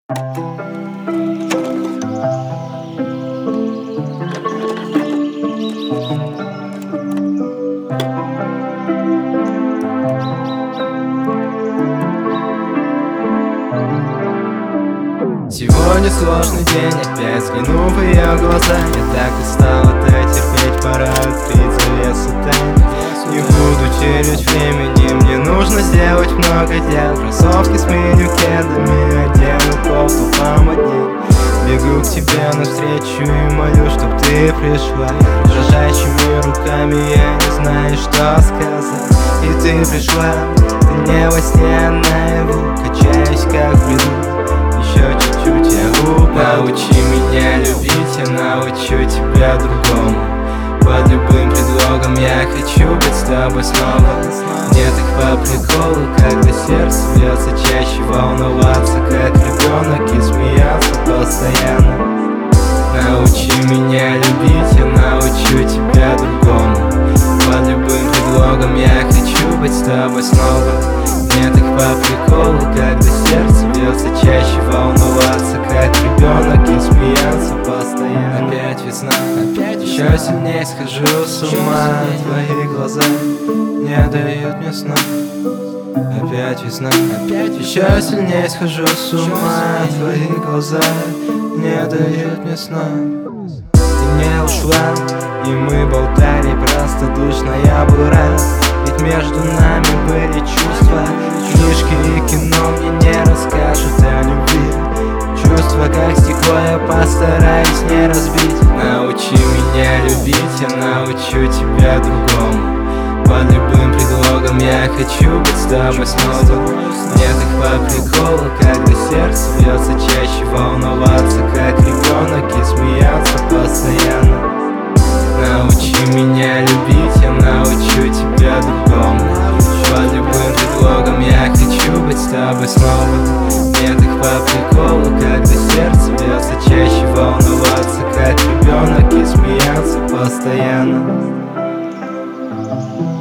Сегодня сложный день, опять взгляну в ее глаза. Я так устал это терпеть, пора открыть завесу тайн. Не буду терять времени, мне нужно сделать много дел. Кроссовки сменю кедами, одену кофту помодней. Бегу к тебе навстречу и молю, чтоб ты пришла. Дрожащими руками я не знаю, что сказать. И ты пришла, ты не во сне, а наяву. Качаюсь как в бреду, еще чуть-чуть я упаду. Научи меня любить, я научу тебя другому. Под любым предлогом я хочу быть с тобой снова. Мне так по приколу, когда сердце бьется чаще, волноваться как ребенок и смеяться постоянно. Научи меня любить, я научу тебя другому. Под любым предлогом я хочу быть с тобой снова. Мне так по приколу, когда сердце бьется чаще, волноваться как ребенок и смеяться постоянно. Опять весна, опять еще сильнее схожу с ума. Твои глаза не дают мне сна. Опять весна, опять еще сильнее схожу с ума. Твои глаза не дают мне сна. Ты не ушла, и мы болтали простодушно, я был рад. Ведь между нами были чувства. Книжки и кино мне не расскажут о любви. Чувства как стекло, я постараюсь не разбить. Научи меня любить, я научу тебя другому. Под любым предлогом я хочу быть с тобой снова. Мне так по приколу, когда сердце бьется чаще, волноваться как ребенок и смеяться постоянно. Научи меня любить, я научу тебя другому. Под любым предлогом я хочу быть с тобой снова. Мне так по приколу, когда сердце бьется чаще, волноваться как ребенок и смеяться постоянно.